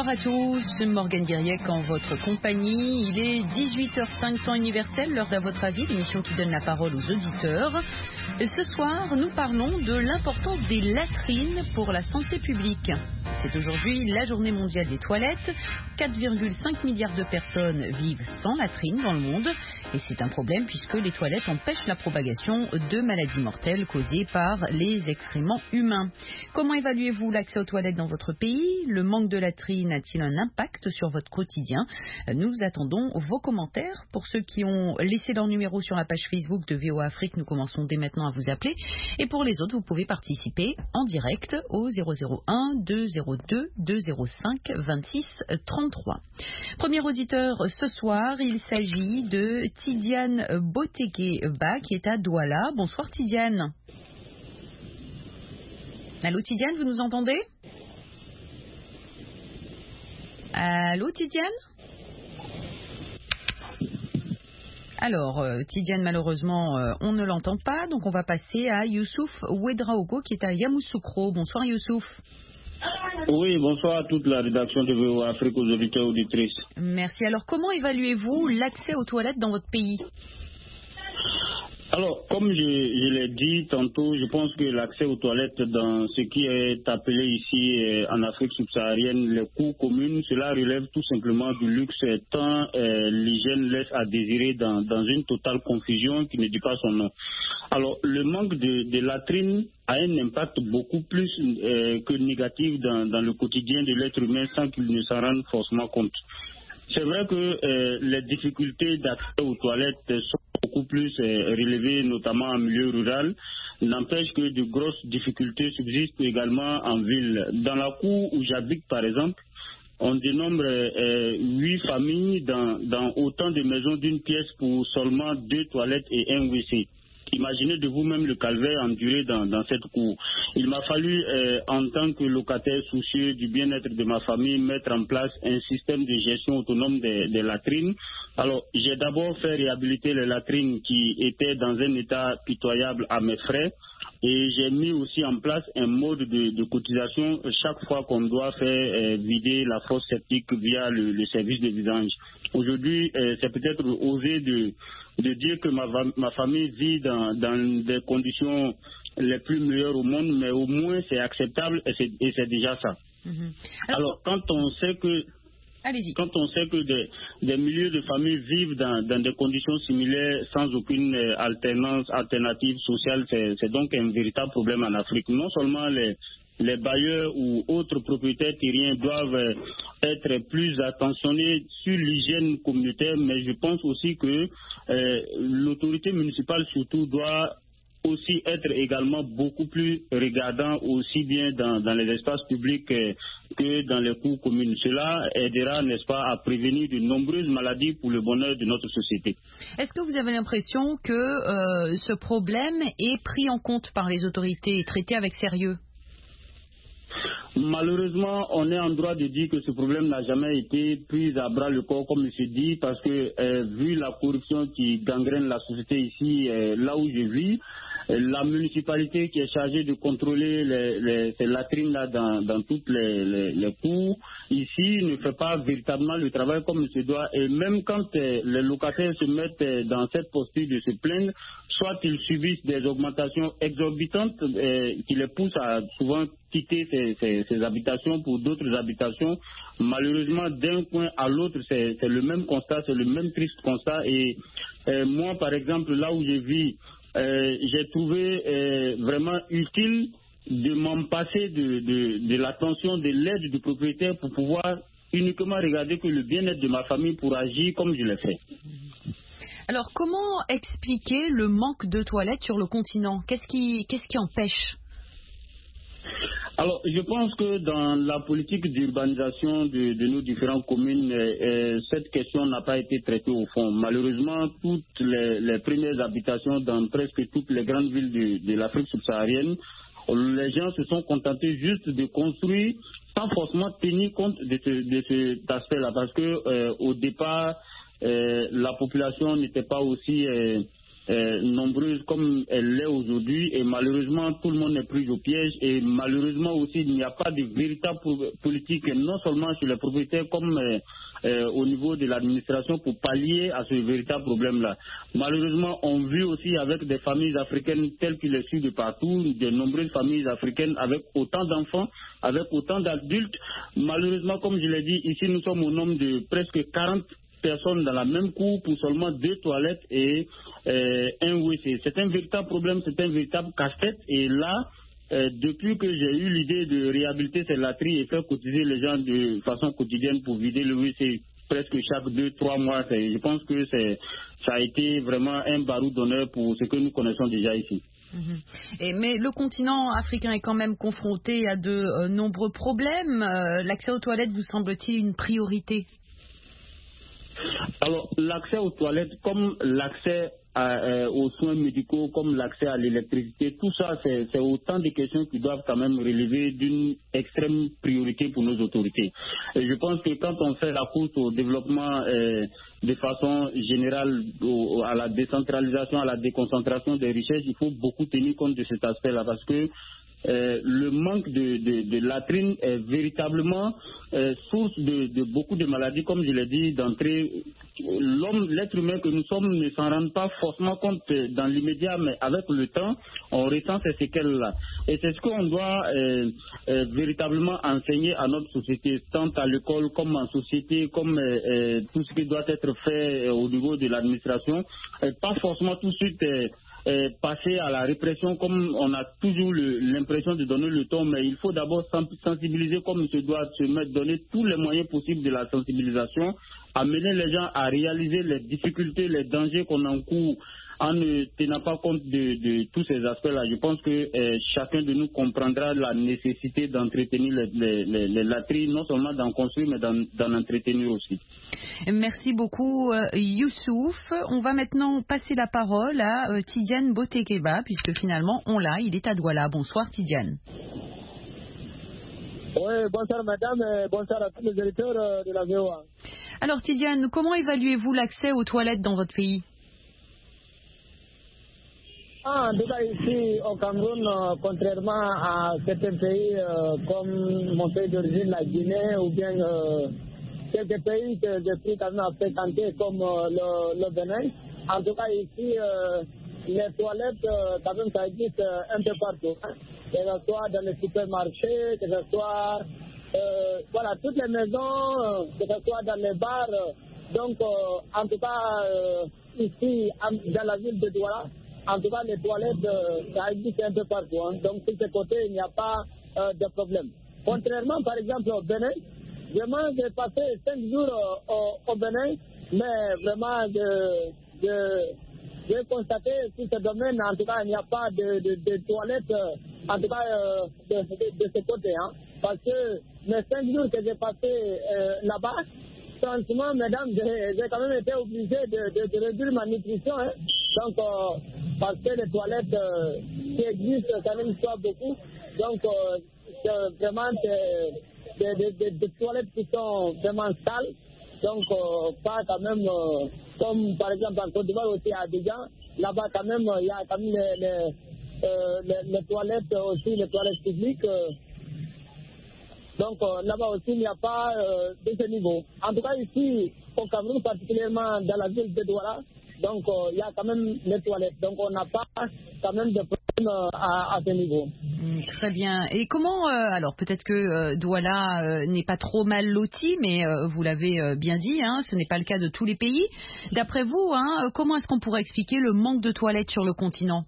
Bonsoir à tous, Morgane Guiriec en votre compagnie. Il est 18h05 temps universel, l'heure d'à votre avis, l'émission qui donne la parole aux auditeurs. Et ce soir, nous parlons de l'importance des latrines pour la santé publique. C'est aujourd'hui la journée mondiale des toilettes. 4,5 milliards de personnes vivent sans latrines dans le monde. Et c'est un problème puisque les toilettes empêchent la propagation de maladies mortelles causées par les excréments humains. Comment évaluez-vous l'accès aux toilettes dans votre pays? Le manque de latrines a-t-il un impact sur votre quotidien? Nous attendons vos commentaires. Pour ceux qui ont laissé leur numéro sur la page Facebook de VOA Afrique, nous commençons dès maintenant à vous appeler. Et pour les autres, vous pouvez participer en direct au 001 202 205 26 33. Premier auditeur ce soir, il s'agit de Tidiane Botekeba qui est à Douala. Bonsoir Tidiane. Allô Tidiane, vous nous entendez? Allô Tidiane? Alors, Tidiane, malheureusement, on ne l'entend pas, donc on va passer à Youssouf Ouedraogo qui est à Yamoussoukro. Bonsoir Youssouf. Oui, bonsoir à toute la rédaction de VOA Afrique, aux auditeurs et auditrices. Merci. Alors, comment évaluez-vous l'accès aux toilettes dans votre pays? Alors, comme je l'ai dit tantôt, je pense que l'accès aux toilettes dans ce qui est appelé ici en Afrique subsaharienne les cours communs, cela relève tout simplement du luxe tant l'hygiène laisse à désirer dans une totale confusion qui ne dit pas son nom. Alors, le manque de latrines a un impact beaucoup plus que négatif dans le quotidien de l'être humain sans qu'il ne s'en rende forcément compte. C'est vrai que les difficultés d'accès aux toilettes sont beaucoup plus relevées, notamment en milieu rural. N'empêche que de grosses difficultés subsistent également en ville. Dans la cour où j'habite, par exemple, on dénombre 8 familles dans autant de maisons d'une pièce pour seulement 2 toilettes et un WC. Imaginez de vous-même le calvaire enduré dans cette cour. Il m'a fallu, en tant que locataire soucieux du bien-être de ma famille, mettre en place un système de gestion autonome des latrines. Alors, j'ai d'abord fait réhabiliter les latrines qui étaient dans un état pitoyable à mes frais. Et j'ai mis aussi en place un mode de cotisation chaque fois qu'on doit faire vider la fosse septique via le service de vidange. Aujourd'hui, c'est peut-être osé de dire que ma famille vit dans des conditions les plus meilleures au monde, mais au moins c'est acceptable et c'est déjà ça. Alors, quand on sait que des milliers de familles vivent dans des conditions similaires sans aucune alternative sociale, c'est donc un véritable problème en Afrique. Non seulement les bailleurs ou autres propriétaires terriens doivent être plus attentionnés sur l'hygiène communautaire, mais je pense aussi que l'autorité municipale surtout doit aussi être également beaucoup plus regardant aussi bien dans les espaces publics que dans les cours communes. Cela aidera, n'est-ce pas, à prévenir de nombreuses maladies pour le bonheur de notre société. Est-ce que vous avez l'impression que ce problème est pris en compte par les autorités et traité avec sérieux? Malheureusement, on est en droit de dire que ce problème n'a jamais été pris à bras le corps, comme je dit, parce que vu la corruption qui gangrène la société ici, là où je vis, la municipalité qui est chargée de contrôler ces latrines-là dans toutes les cours, ici, ne fait pas véritablement le travail comme il se doit. Et même quand les locataires se mettent dans cette posture de se plaindre, soit ils subissent des augmentations exorbitantes qui les poussent à souvent quitter ces habitations pour d'autres habitations. Malheureusement, d'un coin à l'autre, c'est le même constat, c'est le même triste constat. Et moi, par exemple, là où je vis, j'ai trouvé vraiment utile de m'en passer de l'attention, de l'aide du propriétaire pour pouvoir uniquement regarder que le bien-être de ma famille pour agir comme je l'ai fait. Alors, comment expliquer le manque de toilettes sur le continent? Qu'est-ce qui empêche? Alors, je pense que dans la politique d'urbanisation de nos différentes communes, cette question n'a pas été traitée au fond. Malheureusement, toutes les premières habitations dans presque toutes les grandes villes de l'Afrique subsaharienne, les gens se sont contentés juste de construire sans forcément tenir compte de cet aspect-là. Parce que au départ, la population n'était pas aussi nombreuse comme elle l'est aujourd'hui, et malheureusement tout le monde est pris au piège, et malheureusement aussi il n'y a pas de véritable politique, non seulement sur les propriétaires comme au niveau de l'administration pour pallier à ce véritable problème-là. Malheureusement, on vit aussi avec des familles africaines telles qu'il est su de partout, de nombreuses familles africaines avec autant d'enfants, avec autant d'adultes. Malheureusement, comme je l'ai dit, ici nous sommes au nombre de presque 40 personnes dans la même cour pour seulement 2 toilettes et un WC. C'est un véritable problème, c'est un véritable casse-tête, et là, depuis que j'ai eu l'idée de réhabiliter ces latrines et faire cotiser les gens de façon quotidienne pour vider le WC presque chaque 2-3 mois, je pense que ça a été vraiment un barreau d'honneur pour ce que nous connaissons déjà ici. Mais le continent africain est quand même confronté à de nombreux problèmes. L'accès aux toilettes vous semble-t-il une priorité? Alors, l'accès aux toilettes, comme l'accès aux soins médicaux, comme l'accès à l'électricité, tout ça, c'est autant de questions qui doivent quand même relever d'une extrême priorité pour nos autorités. Et je pense que quand on fait la course au développement de façon générale, à la décentralisation, à la déconcentration des richesses, il faut beaucoup tenir compte de cet aspect-là, parce que le manque de latrines est véritablement source de beaucoup de maladies, comme je l'ai dit d'entrée. L'être humain que nous sommes ne s'en rend pas forcément compte dans l'immédiat, mais avec le temps, on ressent ces séquelles-là. Et c'est ce qu'on doit véritablement enseigner à notre société, tant à l'école comme en société, comme tout ce qui doit être fait au niveau de l'administration. Pas forcément tout de suite passer à la répression comme on a toujours l'impression de donner le ton, mais il faut d'abord sensibiliser comme il se doit, donner tous les moyens possibles de la sensibilisation, amener les gens à réaliser les difficultés, les dangers qu'on encourt en ne tenant pas compte de tous ces aspects-là. Je pense que chacun de nous comprendra la nécessité d'entretenir les latrines, non seulement d'en construire, mais d'en entretenir aussi. Merci beaucoup Youssouf. On va maintenant passer la parole à Tidiane Botekeba, puisque finalement on l'a, il est à Douala. Bonsoir Tidiane. Oui, bonsoir madame, bonsoir à tous les éditeurs de la VOA. Alors Tidiane, comment évaluez-vous l'accès aux toilettes dans votre pays? En tout cas, ici au Cameroun, contrairement à certains pays comme mon pays d'origine, la Guinée, ou bien quelques pays que je suis quand même à fréquenter comme le Bénin, en tout cas ici, les toilettes, quand même, ça existe un peu partout. Hein. Que ce soit dans les supermarchés, que ce soit voilà, toutes les maisons, que ce soit dans les bars. Donc, en tout cas, ici, dans la ville de Douala, en tout cas, les toilettes, ça existe un peu partout. Hein. Donc, sur ce côté, il n'y a pas de problème. Contrairement, par exemple, au Bénin, vraiment, j'ai passé 5 jours au Bénin, mais vraiment, j'ai constaté sur ce domaine, en tout cas, il n'y a pas de toilettes, en tout cas, de ce côté. Hein. Parce que les 5 jours que j'ai passé là-bas, franchement, mesdames, j'ai quand même été obligé de réduire ma nutrition. Hein. Donc, parce que les toilettes qui existent, ça n'existe pas beaucoup. Donc, vraiment, des toilettes qui sont vraiment sales. Donc, pas quand même, comme par exemple en Côte d'Ivoire aussi à Abidjan, là-bas quand même, il y a quand même les toilettes aussi, les toilettes publiques. Donc, là-bas aussi, il n'y a pas de ce niveau. En tout cas, ici, au Cameroun, particulièrement dans la ville de Douala, donc, il y a quand même les toilettes. Donc, on n'a pas quand même de problème à ce niveau. Très bien. Et comment, alors peut-être que Douala n'est pas trop mal loti, mais vous l'avez bien dit, hein, ce n'est pas le cas de tous les pays. D'après vous, hein, comment est-ce qu'on pourrait expliquer le manque de toilettes sur le continent?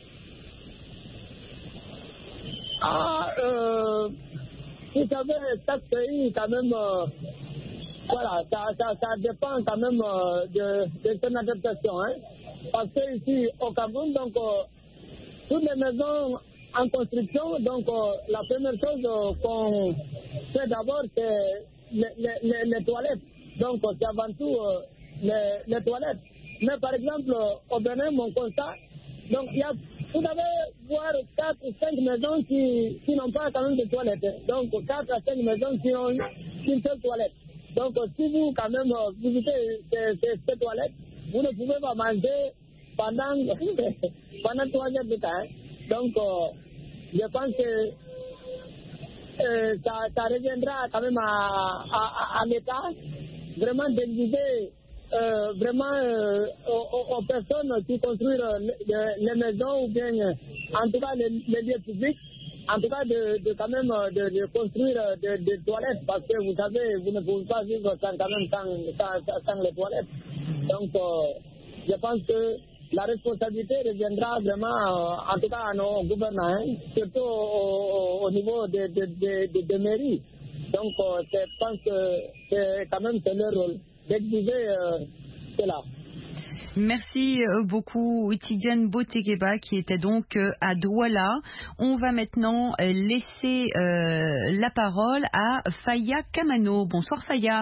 Vous savez, chaque pays, quand même, voilà, ça dépend quand même de son adaptation. Hein. Parce que ici, au Cameroun, donc, toutes les maisons en construction, donc, la première chose qu'on fait d'abord, c'est les toilettes. Donc, c'est avant tout les toilettes. Mais par exemple, au Bénin, mon constat, donc, vous allez voir 4 ou 5 maisons qui n'ont pas quand même de toilettes. Donc, 4 à 5 maisons qui ont une seule toilette. Donc, si vous, quand même, visitez ces toilettes, vous ne pouvez pas manger pendant 3 heures de temps. Donc, je pense que ça reviendra quand même à l'État vraiment d'exiger aux personnes qui construisent les maisons ou bien en tout cas les lieux publics, en tout cas de quand même de construire des toilettes, parce que vous savez, vous ne pouvez pas vivre sans les toilettes. Donc je pense que la responsabilité reviendra vraiment en tout cas à nos gouvernants, surtout au niveau des mairies. Donc je pense que c'est quand même leur rôle d'exiger cela. Merci beaucoup Tidiane Botegeba qui était donc à Douala. On va maintenant laisser la parole à Faya Kamano. Bonsoir Faya.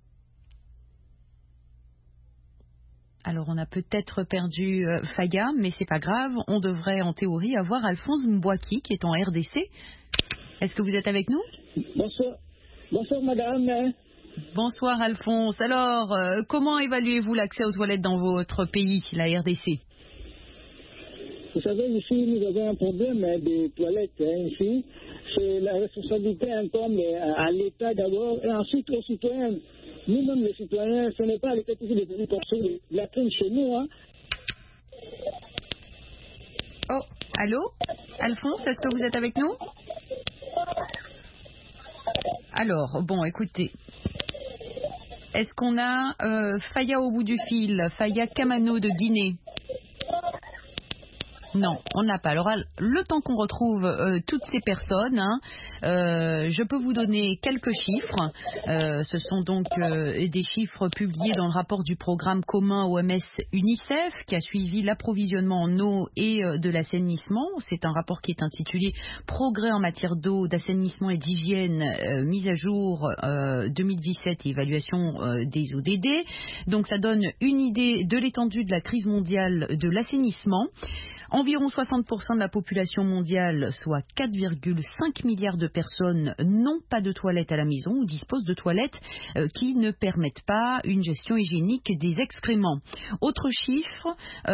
Alors on a peut-être perdu Faya, mais c'est pas grave. On devrait en théorie avoir Alphonse Mbouaki qui est en RDC. Est-ce que vous êtes avec nous? Bonsoir madame. Bonsoir Alphonse. Alors, comment évaluez-vous l'accès aux toilettes dans votre pays, la RDC? Vous savez, ici, nous avons un problème de toilettes. Ici, c'est la responsabilité incombe à l'État d'abord et ensuite aux citoyens. Nous-mêmes, les citoyens, ce n'est pas l'État qui fait des personnes la prennent chez nous. Oh, allô Alphonse, est-ce que vous êtes avec nous? Alors, bon, écoutez. Est-ce qu'on a Faya au bout du fil, Faya Kamano de Guinée? Non, on n'a pas. Alors, le temps qu'on retrouve toutes ces personnes, je peux vous donner quelques chiffres. Ce sont donc des chiffres publiés dans le rapport du programme commun OMS-UNICEF qui a suivi l'approvisionnement en eau et de l'assainissement. C'est un rapport qui est intitulé « Progrès en matière d'eau, d'assainissement et d'hygiène, mise à jour 2017 et évaluation des ODD ». Donc, ça donne une idée de l'étendue de la crise mondiale de l'assainissement. Environ 60% de la population mondiale, soit 4,5 milliards de personnes, n'ont pas de toilettes à la maison ou disposent de toilettes qui ne permettent pas une gestion hygiénique des excréments. Autre chiffre,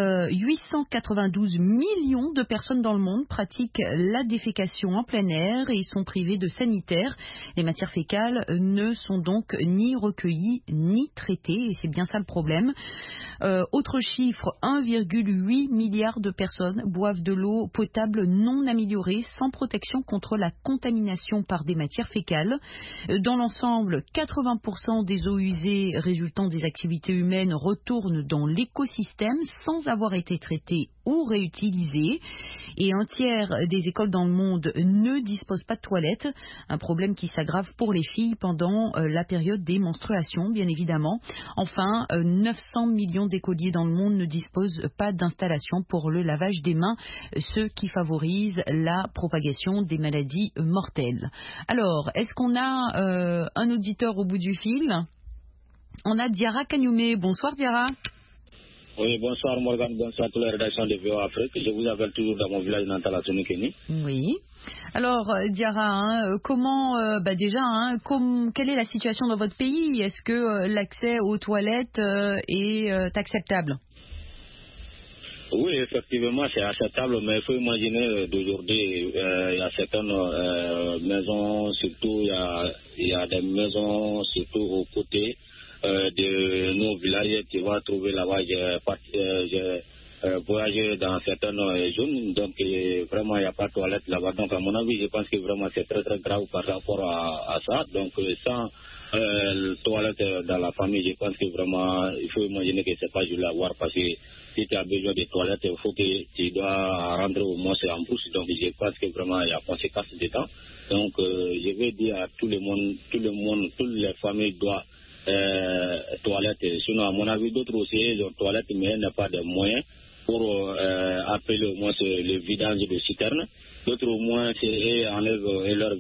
892 millions de personnes dans le monde pratiquent la défécation en plein air et sont privées de sanitaire. Les matières fécales ne sont donc ni recueillies ni traitées et c'est bien ça le problème. Autre chiffre, 1,8 milliard de personnes boivent de l'eau potable non améliorée, sans protection contre la contamination par des matières fécales. Dans l'ensemble, 80% des eaux usées résultant des activités humaines retournent dans l'écosystème sans avoir été traitées ou réutilisées. Et un tiers des écoles dans le monde ne disposent pas de toilettes. Un problème qui s'aggrave pour les filles pendant la période des menstruations, bien évidemment. Enfin, 900 millions d'écoliers dans le monde ne disposent pas d'installation pour le lavage des mains, ce qui favorise la propagation des maladies mortelles. Alors, est-ce qu'on a un auditeur au bout du fil? On a Diarra Kagnoumé. Bonsoir Diarra. Oui, bonsoir Morgane, bonsoir à toute la rédaction de VOA Afrique. Je vous appelle toujours dans mon village natal à Sonokeni. Oui. Alors Diarra, comment quelle est la situation dans votre pays? Est-ce que l'accès aux toilettes est acceptable? Oui, effectivement, c'est acceptable, mais il faut imaginer d'aujourd'hui, il y a certaines maisons, surtout il y a des maisons, surtout aux côtés de nos villages. Tu vas trouver là-bas, j'ai voyagé dans certaines zones, donc vraiment il n'y a pas de toilette là-bas. Donc à mon avis, je pense que vraiment c'est très très grave par rapport à ça. Donc sans toilette dans la famille, je pense que vraiment il faut imaginer que c'est pas juste l'avoir, parce que si tu as besoin de toilettes, il faut que tu dois rentrer au moins en bouche. Donc je pense que vraiment il y a conséquence de temps. Donc je vais dire à tout le monde, toutes les familles doivent toilettes. Sinon à mon avis d'autres aussi ils ont toilettes, mais il n'y a pas de moyens pour appeler au moins le vidange de citernes. D'autres au moins enlèvent leur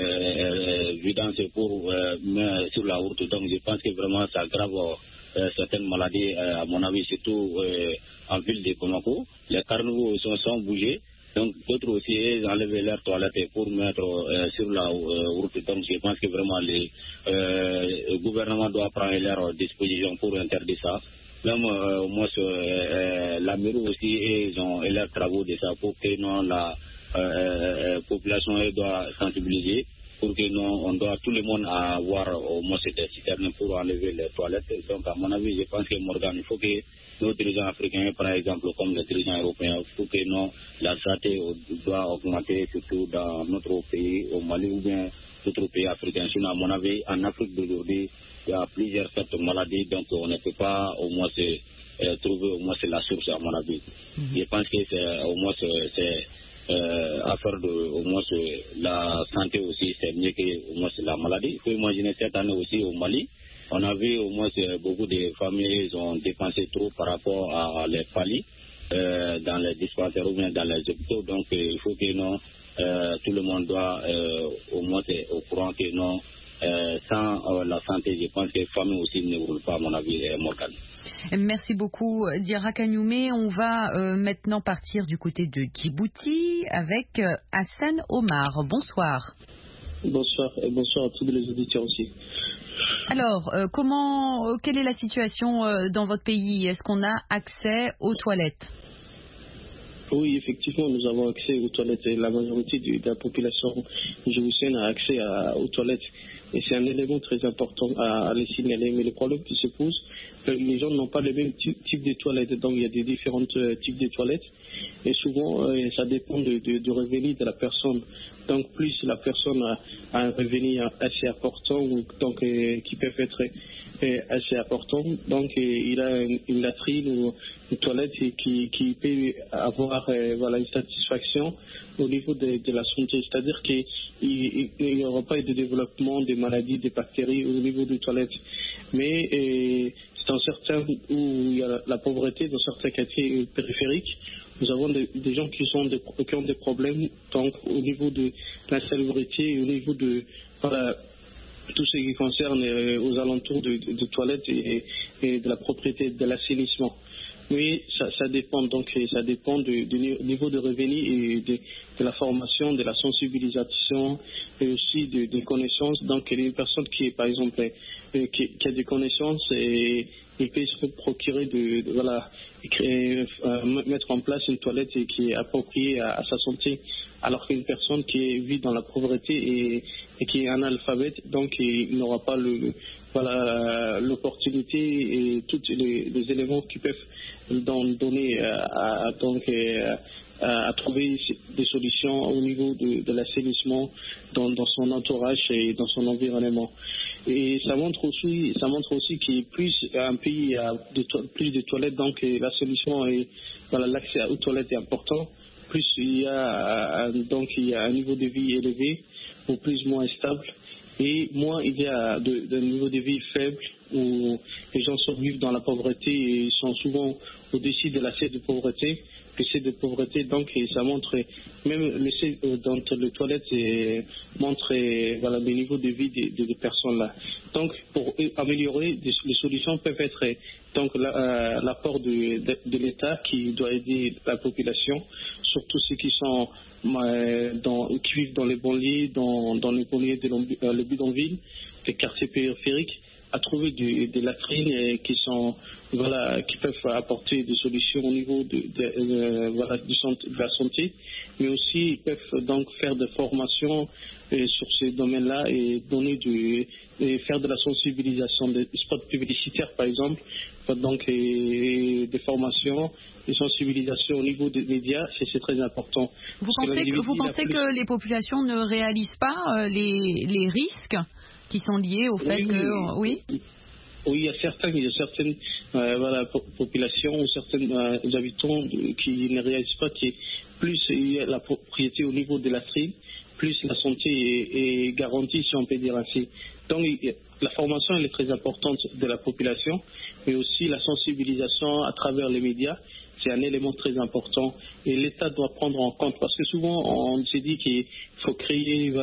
vidange pour mettre sur la route. Donc je pense que vraiment ça aggrave certaines maladies, à mon avis, surtout en ville de Bamako. Les carnivores sont bougés. Donc d'autres aussi ils enlèvent leurs toilettes pour mettre sur la route. Donc je pense que vraiment le gouvernement doit prendre leurs dispositions pour interdire ça. même au moins la mairie aussi, ils ont leurs travaux de ça pour que non, la population doit sensibiliser pour que non, on doit tout le monde avoir au moins cette citerne pour enlever les toilettes. Donc à mon avis, je pense que Morgan, il faut que nos dirigeants africains, par exemple, comme les dirigeants européens, pour que non, la santé doit augmenter surtout dans notre pays, au Mali ou bien d'autres pays africains. Sinon, à mon avis, en Afrique d'aujourd'hui, il y a plusieurs sortes de maladies, donc on ne peut pas au moins trouver au moins la source, à mon avis. Je pense que c'est au moins affaire de au moins la santé aussi, c'est mieux que au moins la maladie. Il faut imaginer cette année aussi au Mali, on a vu au moins beaucoup de familles ont dépensé trop par rapport à les paliers dans les dispensaires ou bien dans les hôpitaux. Donc il faut que non, tout le monde doit au moins être au courant que non, sans la santé, je pense que les familles aussi ne roulent pas, à mon avis, Morgane. Merci beaucoup, Diarra Kanyoumé. On va maintenant partir du côté de Djibouti avec Hassan Omar. Bonsoir. Bonsoir et bonsoir à tous les auditeurs aussi. Alors, quelle est la situation dans votre pays? Est-ce qu'on a accès aux toilettes? Oui, effectivement, nous avons accès aux toilettes et la majorité de la population djiboutienne a accès aux toilettes. Et c'est un élément très important à les signaler. Mais le problème qui se pose, les gens n'ont pas le même type de toilettes. Donc, il y a des différents types de toilettes. Et souvent, ça dépend du revenu de la personne. Donc, plus la personne a un revenu assez important, donc qui peut être assez important. Donc, il a une latrine ou une toilette qui peut avoir une satisfaction au niveau de la santé. C'est-à-dire qu'il n'y aura pas de développement des maladies, des bactéries au niveau des toilettes. Mais dans certains où il y a la pauvreté, dans certains quartiers périphériques, nous avons des gens qui ont des problèmes donc, au niveau de l'insalubrité et au niveau de tout ce qui concerne aux alentours de toilettes et de la propriété de l'assainissement. Oui, ça dépend. Donc, ça dépend du niveau de revenus et de la formation, de la sensibilisation et aussi des connaissances. Donc, il y a une personne qui est, par exemple, qui a des connaissances et il peut se procurer mettre en place une toilette qui est appropriée à sa santé, alors qu'une personne qui vit dans la pauvreté et qui est analphabète, donc il n'aura pas l'opportunité et tous les éléments qui peuvent donner à trouver des solutions au niveau de l'assainissement dans son entourage et dans son environnement. Et ça montre aussi qu'il plus un pays a plus de toilettes, donc la solution est l'accès aux toilettes est important. Plus il y a un niveau de vie élevé ou plus ou moins stable, et moins il y a de niveau de vie faible où les gens survivent dans la pauvreté et sont souvent au-dessus de la seuil de pauvreté. Donc ça montre, même le seuil dans les toilettes montre le niveau de vie des personnes là. Donc pour améliorer, les solutions peuvent être donc l'apport de l'État qui doit aider la population, surtout ceux qui sont qui vivent dans les banlieues, dans les banlieues de les bidonvilles, les quartiers périphériques, à trouver des latrines qui peuvent apporter des solutions au niveau de la santé, mais aussi ils peuvent donc faire des formations sur ces domaines-là et faire de la sensibilisation des spots publicitaires par exemple, donc des formations, des sensibilisations au niveau des médias, c'est très important. Vous pensez que les populations ne réalisent pas les risques qui sont liés au fait que... Oui, il y a certaines populations ou certains habitants qui ne réalisent pas que plus il y a la propriété au niveau de la latrine, plus la santé est garantie, si on peut dire ainsi. Donc la formation elle est très importante de la population, mais aussi la sensibilisation à travers les médias. C'est un élément très important et l'État doit prendre en compte, parce que souvent on se dit qu'il faut créer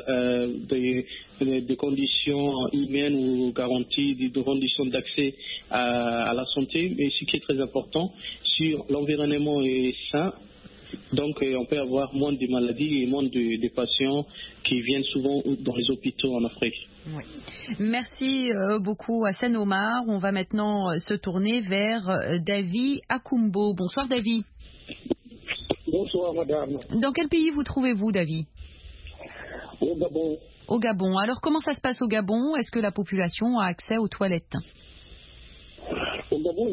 des conditions humaines ou garanties, des conditions d'accès à la santé, mais ce qui est très important, si l'environnement est sain, Donc, on peut avoir moins de maladies et moins de patients qui viennent souvent dans les hôpitaux en Afrique. Oui. Merci beaucoup Hassan Omar. On va maintenant se tourner vers David Akumbo. Bonsoir David. Bonsoir madame. Dans quel pays vous trouvez-vous David? Au Gabon. Au Gabon. Alors comment ça se passe au Gabon? Est-ce que la population a accès aux toilettes? Au Gabon,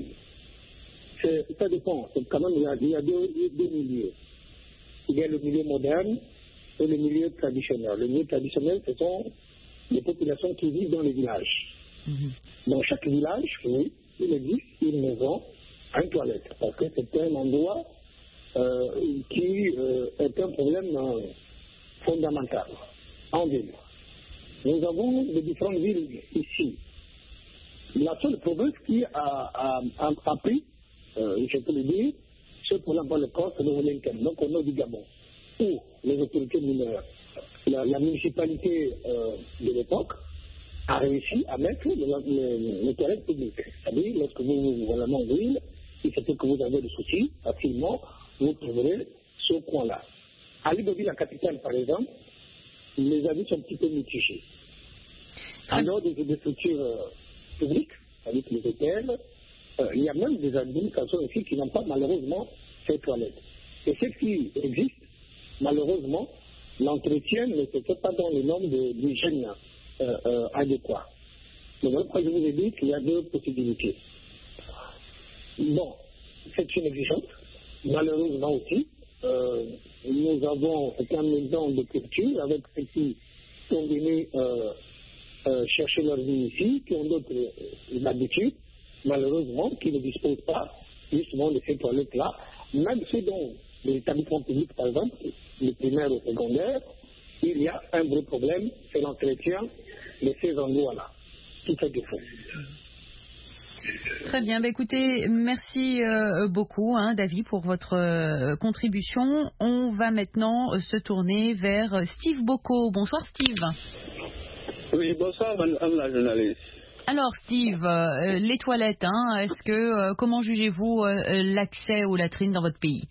ça dépend. Quand même, il y a deux milieux. Il y a le milieu moderne et le milieu traditionnel. Le milieu traditionnel, ce sont les populations qui vivent dans les villages. Dans chaque village, oui, il existe une maison à une toilette. Parce que c'est un endroit qui est un problème fondamental en ville. Nous avons de différentes villes ici. La seule province qui a pris, je peux le dire, ce problème par le corps, c'est le Wellington, donc au nord du Gabon, où les autorités mineures, la municipalité de l'époque a réussi à mettre les toilettes publiques. C'est-à-dire, lorsque vous allez en ville, il se peut que vous avez des soucis, facilement, vous trouverez ce coin-là. À Libreville, la capitale, par exemple, les avis sont un petit peu mitigés. En dehors des structures publiques, avec les hôtels, il y a même des administrations ici qui n'ont pas malheureusement ces toilettes. Et ce qui existe, malheureusement, l'entretien ne se fait pas dans les normes d'hygiène adéquats. Donc voilà pourquoi je vous ai dit qu'il y a deux possibilités. Bon, c'est une exigence. Malheureusement aussi, nous avons un maison de culture avec ceux qui sont venus chercher leur vie ici, qui ont d'autres habitudes, malheureusement, qui ne disposent pas justement de ces toilettes-là, même ceux dont les établissements publics, par exemple, les primaires ou secondaires, il y a un vrai problème, c'est l'entretien de ces endroits-là, qui fait défaut. Très bien, écoutez, merci beaucoup David pour votre contribution. On va maintenant se tourner vers Steve Boko. Bonsoir Steve. Oui, bonsoir madame la journaliste. Alors Steve, les toilettes, comment jugez-vous l'accès aux latrines dans votre pays?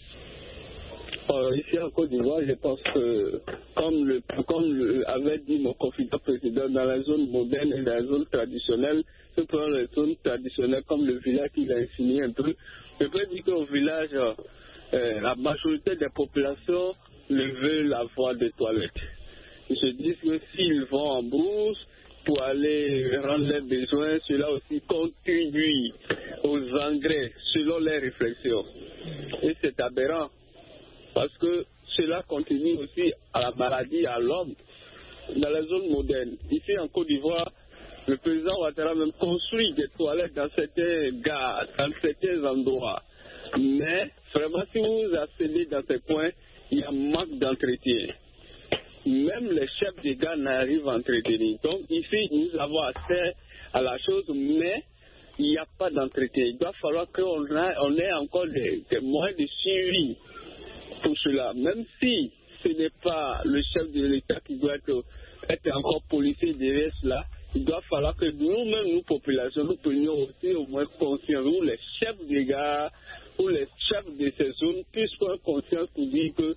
Ici en Côte d'Ivoire, je pense que, comme avait dit mon confident président, dans la zone moderne et dans la zone traditionnelle, je prends les zones traditionnelles comme le village qu'il a insinué un peu. Je peux dire qu'au village, la majorité des populations ne veulent avoir des toilettes. Ils se disent que s'ils vont en brousse pour aller rendre leurs besoins, cela aussi contribue aux engrais selon les réflexions. Et c'est aberrant parce que cela continue aussi à la maladie à l'homme dans la zone moderne. Ici en Côte d'Ivoire, le président Ouattara même construit des toilettes dans certains gares, dans certains endroits. Mais vraiment, si vous accédez dans ces coins, il y a un manque d'entretien. Même les chefs de gare n'arrivent à entretenir. Donc ici, nous avons accès à la chose, mais il n'y a pas d'entretien. Il doit falloir qu'on ait encore des moyens de suivi pour cela. Même si ce n'est pas le chef de l'État qui doit être encore policier derrière cela, il doit falloir que nous-mêmes, nous, populations, nous prenions aussi au moins conscience, ou les chefs de gare, ou les chefs de ces zones puissent prendre conscience pour dire que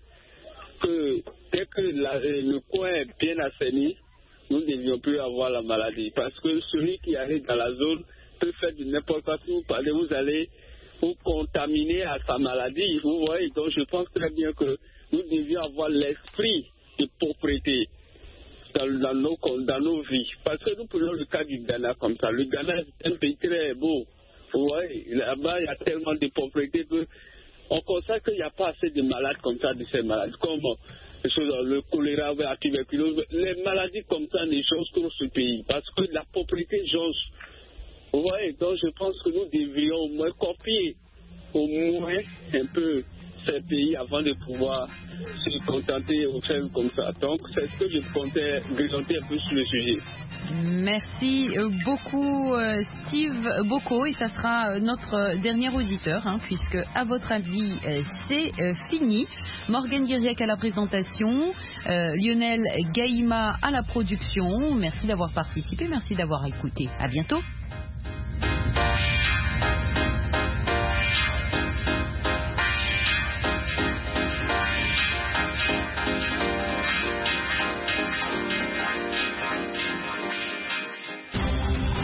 dès que le coin est bien assaini, nous ne devions plus avoir la maladie. Parce que celui qui arrive dans la zone peut faire de n'importe quoi. Si vous parlez, vous allez vous contaminer à sa maladie. Vous voyez, donc je pense très bien que nous devions avoir l'esprit de propriété dans nos vies. Parce que nous prenons le cas du Ghana comme ça. Le Ghana est un pays très beau. Vous voyez, là-bas, il y a tellement de propriétés que on constate qu'il n'y a pas assez de malades comme ça, de ces maladies, comme le choléra, la tuberculose. Les maladies comme ça ne changent trop ce pays, parce que la propriété change. Vous voyez, donc je pense que nous devrions au moins copier au moins un peu ces pays avant de pouvoir se contenter au fait comme ça. Donc c'est ce que je comptais grignoter un peu sur le sujet. Merci beaucoup Steve Boko, et ça sera notre dernier auditeur puisque à votre avis c'est fini. Morgane Guiriec à la présentation, Lionel Gaïma à la production. Merci d'avoir participé, merci d'avoir écouté. À bientôt.